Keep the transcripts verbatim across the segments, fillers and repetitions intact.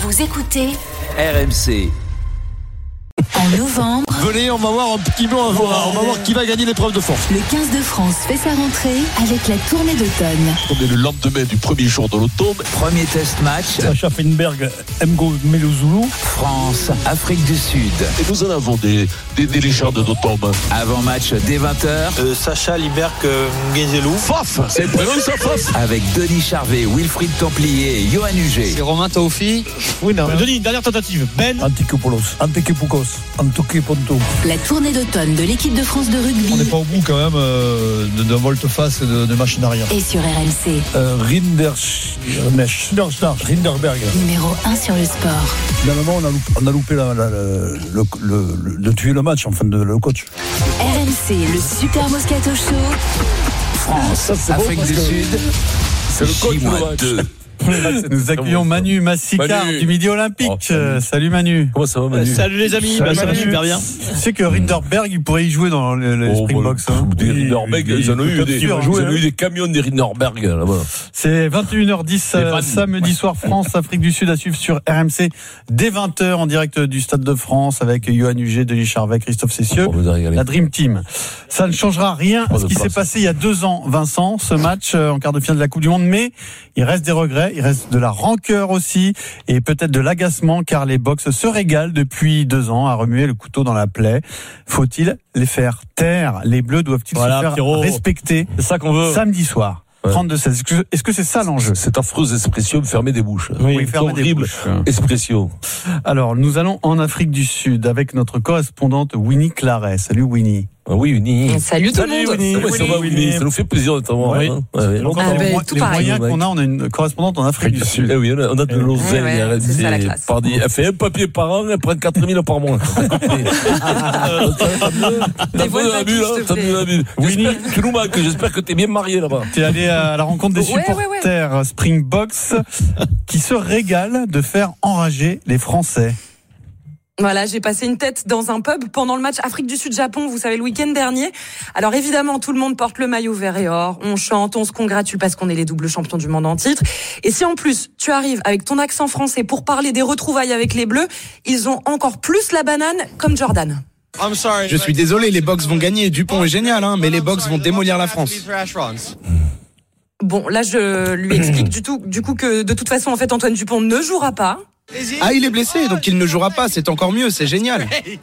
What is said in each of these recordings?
Vous écoutez R M C. En novembre, venez, on va voir un petit peu, on va voir, on va voir qui va gagner l'épreuve de force. le quinze de France fait sa rentrée avec la tournée d'automne. On est le lendemain du premier jour de l'automne. Premier test match, Sacha Feinberg, Mgo Melozoulou. France, Afrique du Sud. Et nous en avons des, des, des légendes d'automne. Avant match dès vingt heures, Euh, Sacha Liberc Nguezelou. Faf, c'est le prénom, ça, Faf. avec Denis Charvet, Wilfried Templier et Johan Huget. C'est Romain Taoufi. Oui, non. Denis, dernière tentative. Ben. Antikopoulos, Antikipoucos, Antokiponto. La tournée d'automne de l'équipe de France de On rugby n'est pas au bout quand même euh, de- d'un volte-face et de, de machine arrière. est sur R M C. Euh, Rinderschnesch, Rinderberg. Numéro un sur le sport. Finalement, on a loupé, on a loupé la, la, la- le, le, le- de tuer le match, enfin, de, le coach. R M C, le Super Moscato Show. France, Afrique du Sud. C'est le coach J du match. deux. Nous accueillons Manu Massicard Manu. du Midi Olympique. Oh, salut. Euh, salut Manu. Comment ça va, Manu? Salut les amis. Salut, Bah, ça va Manu. super bien. Tu sais que Rinderberg, il pourrait y jouer dans les, les Oh, Springboks. bah, Hein. Des Rinderberg, ils en ont eu des, ils sûr, en jouer, ont eu hein. des camions des Rinderberg, là-bas. C'est vingt et une heures dix Les euh, vannes. samedi soir, France, Afrique du Sud à suivre sur R M C dès vingt heures en direct du Stade de France avec Johan Huget, Denis Charvet, Christophe Cessieux, On vous a régalé. la Dream Team. Ça ne changera rien à Pas ce de qui s'est place. passé il y a deux ans, Vincent, ce match euh, en quart de finale de la Coupe du Monde, mais il reste des regrets, il reste de la rancœur aussi et peut-être de l'agacement car les Box se régalent depuis deux ans à remuer le couteau dans la plaie. Faut-il les faire taire? Les Bleus doivent-ils Voilà, se faire Pierrot. respecter C'est ça qu'on veut. samedi soir Ouais. trente-deux seize? Est-ce que- Est-ce que c'est ça l'enjeu? Cette affreuse expression de fermer des bouches. Oui, fermer des horrible bouches. expression. Alors, nous allons en Afrique du Sud avec notre correspondante Winnie Claret. Salut Winnie. Ah oui, Uni. Salut tout le monde. Winnie. Ouais, ça va, Winnie. Ça nous fait plaisir de t'avoir. Oui. hein. Ouais, ouais. Donc, Ah, les ben, mo- tout les pareil. moyens qu'on a, on a une correspondante en Afrique du Sud. Eh oui, on a, on a de l'oseille. ouais, elle c'est dit, ça, la classe. par dit, elle fait un papier par an, elle prend quatre mille par mois. T'as voix mieux de la bu, vacances, là. s'il te T'as plaît. mieux la bu. Winnie. J'espère que tu nous manques. J'espère que t'es bien marié là-bas. Tu es allé à la rencontre des Ouais, ouais, ouais. supporters Springboks qui se régalent de faire enrager les Français. Voilà, j'ai passé une tête dans un pub pendant le match Afrique du Sud-Japon, vous savez, le week-end dernier. Alors évidemment, tout le monde porte le maillot vert et or, on chante, on se congratule parce qu'on est les doubles champions du monde en titre. Et si en plus, tu arrives avec ton accent français pour parler des retrouvailles avec les Bleus, ils ont encore plus la banane comme Jordan. Je suis désolé, les Box vont gagner. Dupont est génial, hein, mais les Box vont démolir la France. Bon, là, je lui explique du, tout, du coup que de toute façon, en fait, Antoine Dupont ne jouera pas. Ah, il est blessé, donc il ne jouera pas. C'est encore mieux, c'est génial.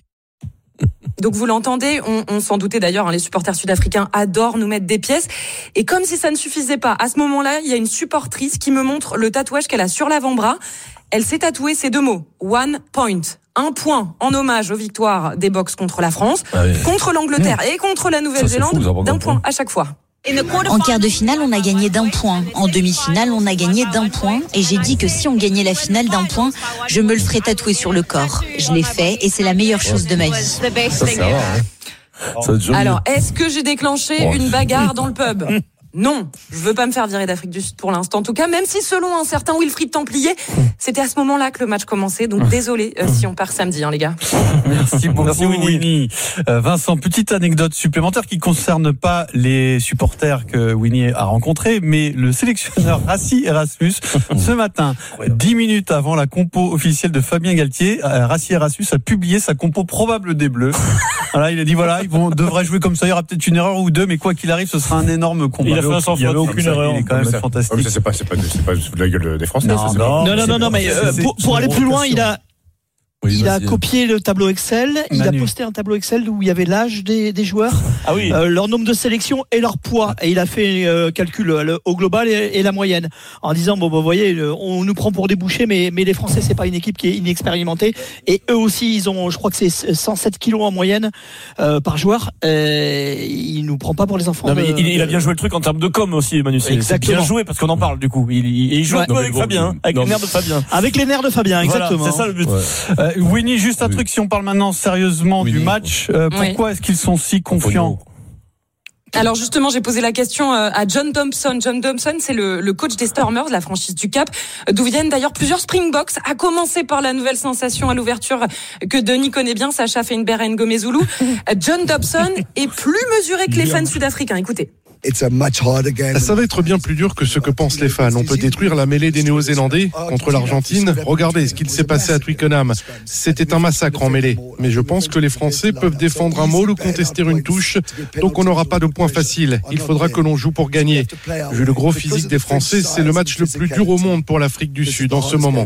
Donc vous l'entendez, on, on s'en doutait d'ailleurs, hein, les supporters sud-africains adorent nous mettre des pièces. Et comme si ça ne suffisait pas, à ce moment-là, il y a une supportrice qui me montre le tatouage qu'elle a sur l'avant-bras. Elle s'est tatouée ces deux mots, one point, un point, en hommage aux victoires des Box contre la France, Ah oui. contre l'Angleterre et contre la Ça, Nouvelle-Zélande, c'est fou, ça, par d'un contre, point hein. à chaque fois. En quart de finale, on a gagné d'un point. En demi-finale, on a gagné d'un point. Et j'ai dit que si on gagnait la finale d'un point, je me le ferais tatouer sur le corps. Je l'ai fait et c'est la meilleure chose de ma vie. Ça, ça va, hein. Ça va être joli. Alors, est-ce que j'ai déclenché Oh. une bagarre dans le pub ? Non, je veux pas me faire virer d'Afrique du Sud pour l'instant. En tout cas, même si selon un certain Wilfried Templier, c'était à ce moment-là que le match commençait. Donc désolé euh, si on perd samedi, hein, les gars. Merci beaucoup, Merci, Winnie. Winnie. Euh, Vincent, petite anecdote supplémentaire qui concerne pas les supporters que Winnie a rencontrés, mais le sélectionneur Rassi Erasmus, ce matin, dix minutes avant la compo officielle de Fabien Galtier, euh, Rassi Erasmus a publié sa compo probable des Bleus. Voilà, il a dit voilà, ils vont, devraient jouer comme ça, il y aura peut-être une erreur ou deux, mais quoi qu'il arrive, ce sera un énorme combat. Il a fait un sans Il y avait faute, aucune comme ça, erreur. Il est quand même ça- fantastique. Ouais, mais ça, c'est pas, c'est pas, c'est pas de la gueule des Français. Non, ça, c'est non. pas- Non, non, non, non, mais euh, c'est- pour, c'est pour une aller plus loin, provocation. il a, Oui, il a vas-y. copié le tableau Excel, il Manu. a posté un tableau Excel où il y avait l'âge des, des joueurs, Ah oui. euh, leur nombre de sélections et leur poids. Et il a fait euh, calcul euh, le- au global et, et la moyenne. En disant, bon, vous voyez, le- on nous prend pour des bouchers, mais, mais les Français, c'est pas une équipe qui est inexpérimentée. Et eux aussi, ils ont, je crois que c'est cent sept kilos en moyenne euh, par joueur. Et il nous prend pas pour les enfants. Non, mais de- il, il a bien joué le truc en termes de com aussi, Manu. C'est c'est Exactement. bien joué parce qu'on en parle du coup. Il, il, et il joue Ouais. un peu Non, mais avec bon, Fabien, hein, avec non, les nerfs de Fabien. Avec les nerfs de Fabien, Voilà, exactement. c'est ça le but. Ouais. Euh, Winnie, juste un Oui. truc, si on parle maintenant sérieusement Oui, du oui. match, euh, Oui. pourquoi est-ce qu'ils sont si confiants? Alors justement, j'ai posé la question euh, à John Thompson. John Thompson, c'est le, le coach des Stormers, la franchise du Cap, d'où viennent d'ailleurs plusieurs Springboks, à commencer par la nouvelle sensation à l'ouverture que Denis connaît bien, Sacha Feinberg Ngomezoulou. John Thompson est plus mesuré que les fans sud-africains. Écoutez. Ça va être bien plus dur que ce que pensent les fans. On peut détruire la mêlée des Néo-Zélandais contre l'Argentine. Regardez ce qu'il s'est passé à Twickenham. C'était un massacre en mêlée. Mais je pense que les Français peuvent défendre un maul ou contester une touche. Donc on n'aura pas de points faciles. Il faudra que l'on joue pour gagner. Vu le gros physique des Français, c'est le match le plus dur au monde pour l'Afrique du Sud en ce moment.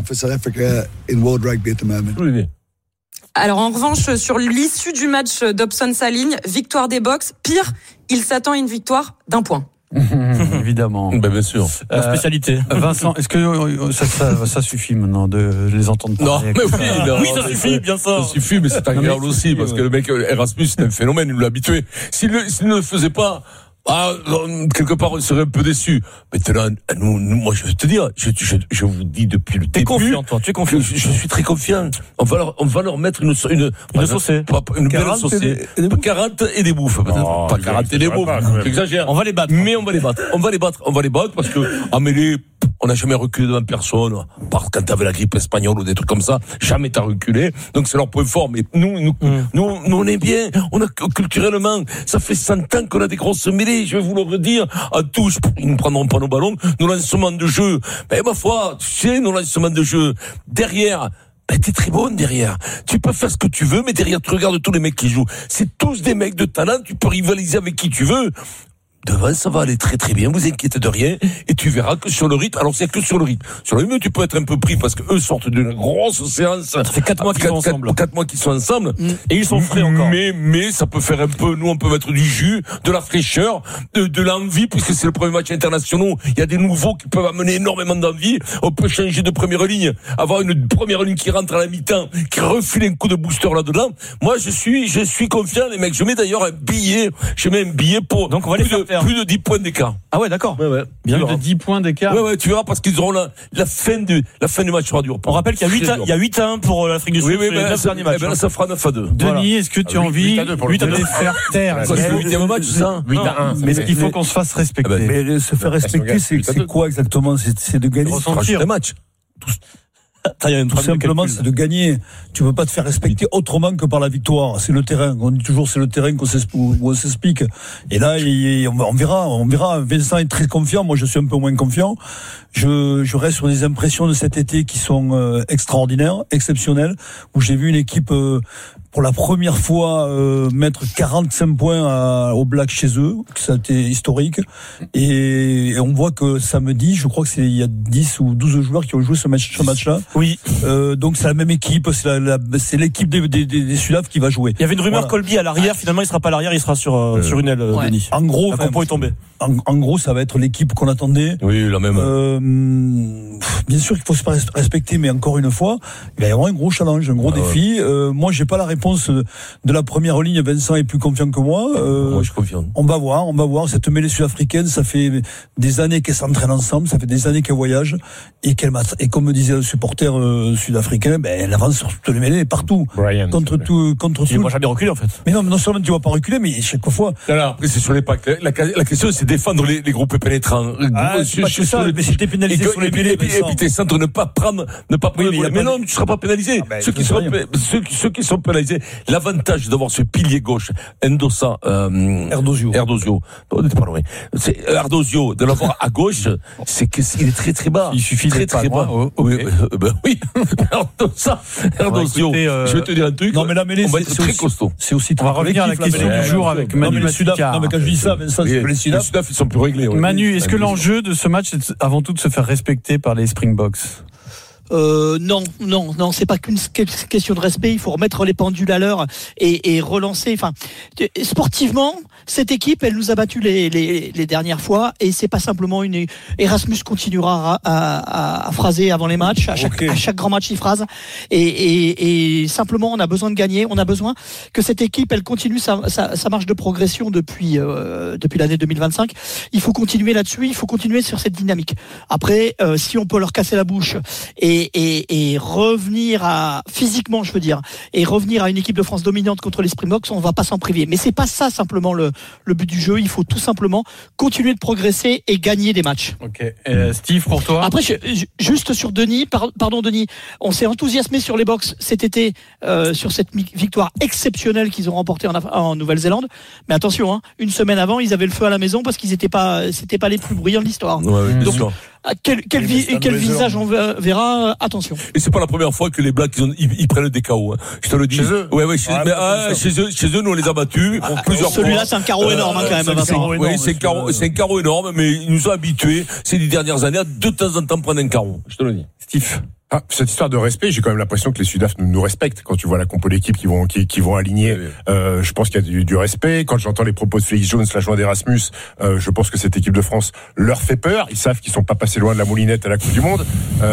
Alors en revanche, sur l'issue du match Dobson-Saligne, victoire des Box, pire, il s'attend à une victoire d'un point. Évidemment. Ben bien sûr. Euh, La spécialité. Vincent, est-ce que ça, ça, ça suffit maintenant de les entendre parler? Non, mais oui, non, oui, ça suffit, bien ça. Ça suffit, mais c'est agréable aussi, parce que le mec Erasmus, c'est un phénomène, il nous l'a habitué. S'il, le, s'il ne le faisait pas, ah, quelque part, on serait un peu déçus. Maintenant, nous, nous, moi, je vais te dire, je, je, je vous dis depuis le début. T'es confiant, toi, tu es confiant. Je, je suis très confiant. On va leur, on va leur mettre une, une, une saucée. Une belle saucée. quarante et des bouffes, peut-être. Oh, pas quarante et des bouffes. J'exagère. On va les battre. Mais on va les battre. On va les battre. On va les battre parce que, en mêlée, on n'a jamais reculé devant personne. Par quand t'avais la grippe espagnole ou des trucs comme ça, jamais t'as reculé. Donc c'est leur point fort. Mais nous, nous, mm. nous, nous, on est bien. On a culturellement, ça fait cent ans qu'on a des grosses mêlées. Je vais vous le redire. En touche, ils ne prendront pas nos ballons. Nos lancements de jeu, ben ma foi, tu sais, nos lancements de jeu derrière. Ben, t'es très bonne derrière. Tu peux faire ce que tu veux, mais derrière, tu regardes tous les mecs qui jouent. C'est tous des mecs de talent. Tu peux rivaliser avec qui tu veux. Devant, ça va aller très très bien, vous inquiétez de rien, et tu verras que sur le rythme, alors c'est que sur le rythme. Sur le rythme, tu peux être un peu pris parce que eux sortent d'une grosse séance. Ça fait quatre mois qu'ils sont ensemble. quatre mois qu'ils sont ensemble. Mmh. Et ils sont frais encore. Mais, mais, ça peut faire un peu, nous, on peut mettre du jus, de la fraîcheur, de, de l'envie, puisque c'est le premier match international. Il y a des nouveaux qui peuvent amener énormément d'envie. On peut changer de première ligne, avoir une première ligne qui rentre à la mi-temps, qui refile un coup de booster là-dedans. Moi, je suis, je suis confiant, les mecs. Je mets d'ailleurs un billet, je mets un billet pour, donc on va les faire faire. Plus de dix points d'écart. Ah ouais, d'accord. Ouais, ouais. Bien de dix points d'écart. Ouais, ouais, tu verras parce qu'ils auront la, la fin du, la fin du match sera dure. On rappelle qu'il y a huit à, il y a huit à un pour l'Afrique du Sud. Oui, oui, ben, ça, ben, là, ça fera neuf à deux. Denis, voilà. Est-ce que tu as envie de les faire taire? C'est le huitième match, ça? huit à un. Mais il faut qu'on se fasse respecter. Mais se faire respecter, c'est quoi exactement? C'est de gagner. Ressentir le match. Tout simplement, c'est de gagner. Tu ne peux pas te faire respecter autrement que par la victoire. C'est le terrain. On dit toujours c'est le terrain qu'on où on s'explique. Et là, on verra, on verra. Vincent est très confiant. Moi, je suis un peu moins confiant. Je, je reste sur des impressions de cet été qui sont euh, extraordinaires, exceptionnelles, où j'ai vu une équipe euh, pour la première fois euh, mettre quarante-cinq points à, aux Blacks chez eux, ça a été historique. Et, et on voit que samedi, je crois que c'est il y a dix ou douze joueurs qui ont joué ce match, ce match-là. Oui. Euh, donc c'est la même équipe, c'est, la, la, c'est l'équipe des, des, des, des Sudaf qui va jouer. Il y avait une rumeur voilà. Colby à l'arrière, finalement il sera pas à l'arrière, il sera sur euh, sur une aile. Ouais. Denis. En gros, la compo est tombée. En, en gros, ça va être l'équipe qu'on attendait. Oui, la même. Euh, bien sûr qu'il faut se respecter, mais encore une fois, il va y avoir un gros challenge, un gros ah, défi. Ouais. Euh, moi, j'ai pas la réponse de la première ligne. Vincent est plus confiant que moi. Euh, moi, je suis confiant. On va voir, on va voir. Cette mêlée sud-africaine, ça fait des années qu'elles s'entraînent ensemble, ça fait des années qu'elles voyagent et qu'elles et comme me disait le supporter euh, sud-africain, ben elle avance sur toutes les mêlées partout. Brian, contre tout, contre tout. Il ne va jamais reculer en fait. Mais non, mais non seulement tu vas pas reculer, mais chaque fois. Alors après, c'est sur les packs. La, la, la question, c'est défendre les, les groupes pénétrants. Ah, c'est pas que ça, mais si t'es pénalisé sur les mêlées, et puis t'es centre ne pas prendre, ne pas prendre. Oui, mais, mais non, mais tu seras pas pénalisé. Ah ben, ceux qui sont, ceux qui, ceux qui sont pénalisés. L'avantage d'avoir ce pilier gauche, Endosa, euh, Erdosio. Erdosio. Non, t'es pas loin. C'est Erdosio, de l'avoir à gauche, c'est que il est très très bas. Il suffit très très bas. Oh, okay. Oui, euh, ben oui. Erdosa, Erdosio. Écouter, euh... Je vais te dire un truc. Non, mais la mêlée, on va être très costaud. C'est aussi on va revenir à la question du jour avec Manu Massicard. Non, mais quand je dis ça, Vincent, c'est les Sudaf. Les Sudaf, ils sont plus réglés. Manu, est-ce que l'enjeu de ce match est avant tout de se faire respecter par les Springboks? Euh, non, non, non, c'est pas qu'une question de respect. Il faut remettre les pendules à l'heure et, et relancer. Enfin, sportivement, cette équipe, elle nous a battu les, les, les dernières fois, et c'est pas simplement une. Erasmus continuera à, à, à phraser avant les matchs. À chaque, okay. à chaque grand match, il phrase. Et, et, et simplement, on a besoin de gagner. On a besoin que cette équipe, elle continue sa, sa, sa marche de progression depuis euh, depuis l'année deux mille vingt-cinq. Il faut continuer là-dessus. Il faut continuer sur cette dynamique. Après, euh, si on peut leur casser la bouche et et, et, et revenir à physiquement, je veux dire, et revenir à une équipe de France dominante contre les Springboks, on va pas s'en priver. Mais c'est pas ça simplement le, le but du jeu. Il faut tout simplement continuer de progresser et gagner des matchs. Ok. Euh, Steve, pour toi. Après, je, je, juste sur Denis, par, pardon Denis, on s'est enthousiasmé sur les Box cet été euh, sur cette victoire exceptionnelle qu'ils ont remportée en, en Nouvelle-Zélande. Mais attention, hein, une semaine avant, ils avaient le feu à la maison parce qu'ils étaient pas, c'était pas les plus bruyants de l'histoire. Ouais, oui, donc, quel, quel, vi, quel visage on verra, attention. Et c'est pas la première fois que les Blacks ils, ont, ils, ils prennent des K O. Hein. Je te le dis. Chez eux. Ouais, ouais, chez, ouais, mais, ah, chez eux, chez eux, nous on les a battus ah, plusieurs celui-là, fois. Celui-là, c'est un carreau euh, énorme hein, quand même. C'est, Vincent. oui, c'est un carreau, c'est un carreau énorme, mais ils nous ont habitués ces dix dernières années à de temps en temps prendre un carreau. Je te le dis. Steve. Ah, cette histoire de respect, j'ai quand même l'impression que les Sudaf nous, nous respectent. Quand tu vois la compo d'équipe qui vont qui, qui vont aligner, oui, oui. Euh, je pense qu'il y a du, du respect. Quand j'entends les propos de Félix Jones, la joie d'Erasmus, euh, je pense que cette équipe de France leur fait peur. Ils savent qu'ils sont pas passés loin de la moulinette à la Coupe du Monde,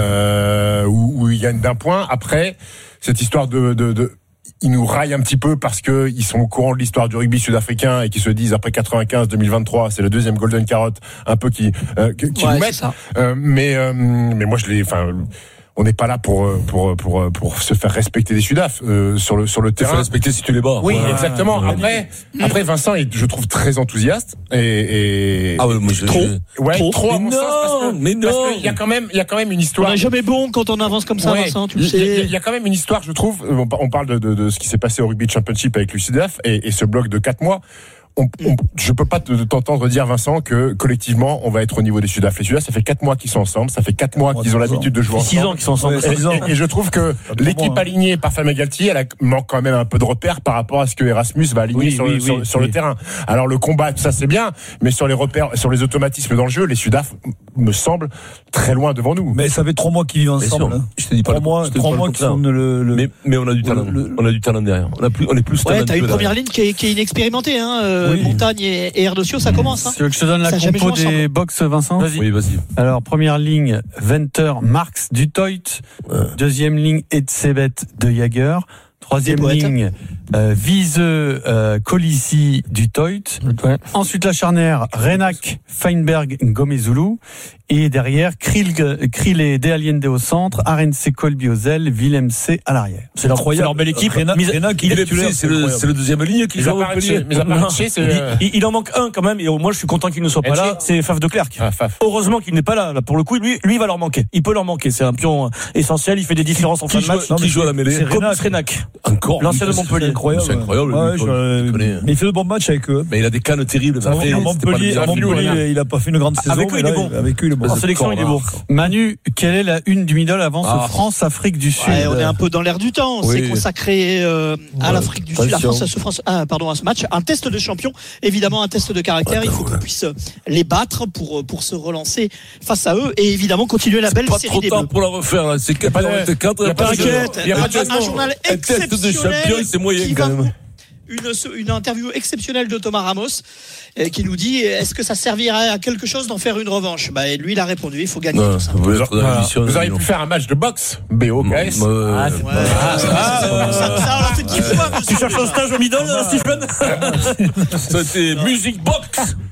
euh, où, où ils gagnent d'un point. Après, cette histoire de, de, de ils nous raillent un petit peu parce que ils sont au courant de l'histoire du rugby sud-africain et qui se disent après quatre-vingt-quinze deux mille vingt-trois c'est le deuxième Golden Carrot un peu qui euh, qui ouais, nous mettent. Euh, mais euh, mais moi je l'ai enfin. On n'est pas là pour pour pour pour se faire respecter des Sudaf euh, sur le sur le terrain. Se faire respecter si tu les bats. Oui, ouais, exactement. Ouais, après ouais. après Vincent est, je trouve très enthousiaste et, et ah ouais, moi je trop je... ouais trop, trop mais à mon non, sens parce que mais non. parce que il y a quand même il y a quand même une histoire. On n'est jamais bon quand on avance comme ça, ouais, Vincent, tu le sais. Il y a quand même une histoire, je trouve. On parle de de, de ce qui s'est passé au Rugby Championship avec le Sudaf et, et ce bloc de quatre mois. On, on, je peux pas t'entendre dire, Vincent, que collectivement on va être au niveau des Sudaf. Les Sudaf, ça fait quatre mois qu'ils sont ensemble, ça fait quatre mois qu'ils ont l'habitude de jouer ensemble. six ans qu'ils sont ensemble. Et, et, et je trouve que l'équipe alignée par Fabien Galtier, elle a, manque quand même un peu de repères par rapport à ce que Erasmus va aligner oui, sur, oui, le, sur, oui, sur oui. le terrain. Alors le combat, ça c'est bien, mais sur les repères, sur les automatismes dans le jeu, les Sudaf me semblent très loin devant nous. Mais ça fait trois mois qu'ils vivent ensemble. Hein. Je te dis pas trois mois, trois mois qu'ils sont le, le. Mais, mais on a du talent. Le, on a du talent derrière. On a plus, on est plus. Ouais, t'as une première ligne qui est, qui est inexpérimentée, hein. Euh, oui. Montagne et, et Erdosio, ça commence. Hein. Tu veux que je te donne la ça compo des box, Vincent? Vas-y. Oui, vas-y. Alors première ligne, Venter, Marx, Dutoit. Ouais. Deuxième ligne, Edsebet de Jager. Troisième ligne, euh, Wiese, euh, Colissi, Dutoit. Ouais. Ensuite la charnière, Renac, Feinberg, Gomezulu. Et derrière, Krill, Krill et Dealiende au centre, Arense, Colby au zèle, Willem C à l'arrière. C'est incroyable. C'est leur belle équipe. Renac, Renac, il est titulaire. C'est le, c'est le deuxième ligne qui joue au Montpellier. Mais il, il en manque un quand même. Et moi, je suis content qu'il ne soit pas là. C'est Faf de Klerk. Ah, Faf. Heureusement qu'il n'est pas là. Là, pour le coup, lui, lui, il va leur manquer. Il peut leur manquer. C'est un pion essentiel. Il fait des différences en fin de match. Qui joue à la mêlée? C'est Renac. Encore. L'ancien de Montpellier. C'est incroyable. C'est incroyable. Ouais, je, mais il fait de bons matchs avec eux. Mais il a des cannes terribles. À Montpellier, à Montpellier, il a pas fait une grande saison. Avec eux, il est bon. Avec eux, il est bon. En sélection, il est bon. Manu, quelle est la une du middle avant ah. ce France-Afrique du Sud? Ouais, on est un peu dans l'air du temps. On oui. s'est consacré euh, à ouais. l'Afrique du Sud, la France, à ce, France, ah, pardon, à ce match. Un test de champion, évidemment un test de caractère. Ouais, il faut qu'on puisse les battre pour pour se relancer face à eux et évidemment continuer la belle pas série des trop tard Bleus. pour la refaire. Là. C'est quatre heures vingt-quatre. Il y a pas de un journal exceptionnel. Un test de champion, c'est moyen quand même. Une, une interview exceptionnelle de Thomas Ramos euh, qui nous dit est-ce que ça servirait à quelque chose d'en faire une revanche? Bah, lui il a répondu il faut gagner non, tout ça. Vous, voilà. Vous auriez pu faire un match de boxe B O K S. Ah, c'est ouais. ah, ça, ça, ça, ça on l'a fait dix fois. Tu cherches un stage au middle, Stephen? C'était musique boxe.